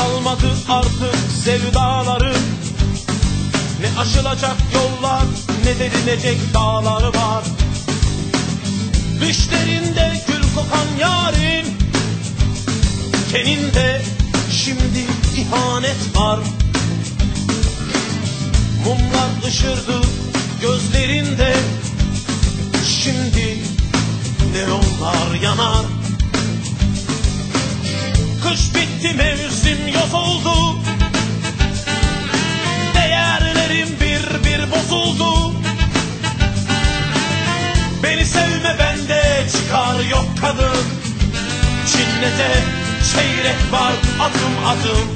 kalmadı artık sevdalarım. Ne aşılacak yollar, ne derinecek dağları var. Düşlerinde gül kokan yarim, teninde şimdi ihanet var. Mumlar ışırdı gözlerinde, şimdi ne yollar yanar. Kış bitti, mevsim yoz oldu, değerlerim bir bir bozuldu. Beni sevme bende çıkar yok kadın, Çinnete çeyrek var adım adım.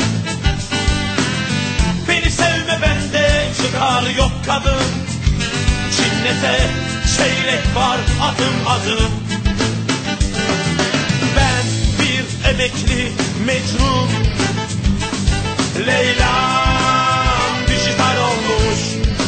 Beni sevme bende çıkar yok kadın, Çinnete çeyrek var adım adım. Ben bir emekli Mecnun, Leyla'm dijital olmuş.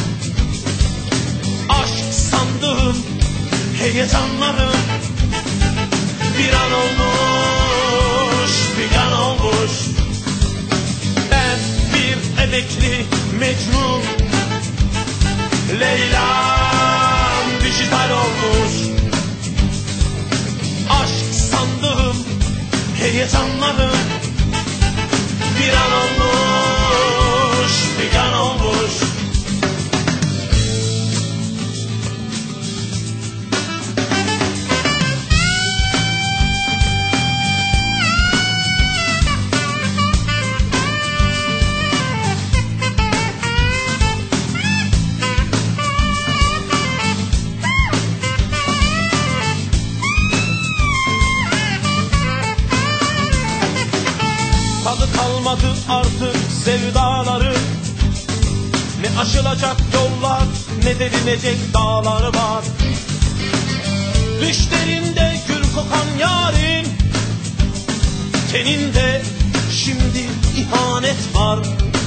Aşk sandığım heyecanlarım bir an olmuş, bir an olmuş. Ben bir emekli Mecnun, Leyla'm dijital olmuş. Aşk sandığım heyecanlarım bir an olmuş, bir an olmuş. Tadı kalmadı artık sevdaları, ne aşılacak yollar, ne derinecek dağları var. Düşlerinde gül kokan yarim, teninde şimdi ihanet var.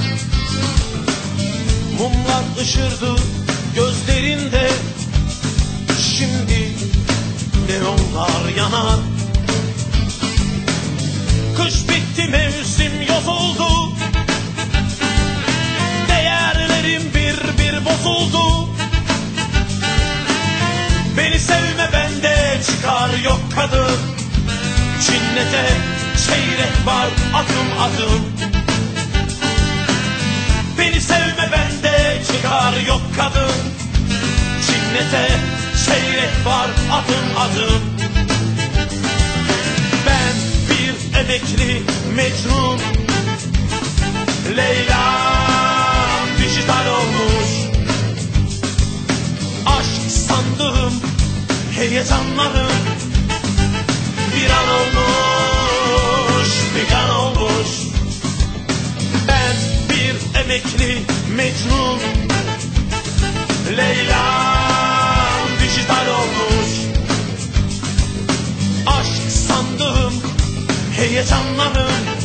Mumlar ışırdı gözlerinde, şimdi ne yollar yanar. Kış bitti, mevsim yoz oldu, değerlerim bir bir bozuldu. Beni sevme bende çıkar yok kadın, Çinnete çeyrek var adım adım. Beni sevme bende çıkar yok kadın, Çinnete çeyrek var adım adım. Ben bir emekli Mecnun, Leyla'm dijital olmuş. Aşk sandığım heyecanlarım bir an olmuş, bir an olmuş. Ben bir emekli Mecnun, Leyla'm dijital olmuş. Aşk sandığım heyecanlarım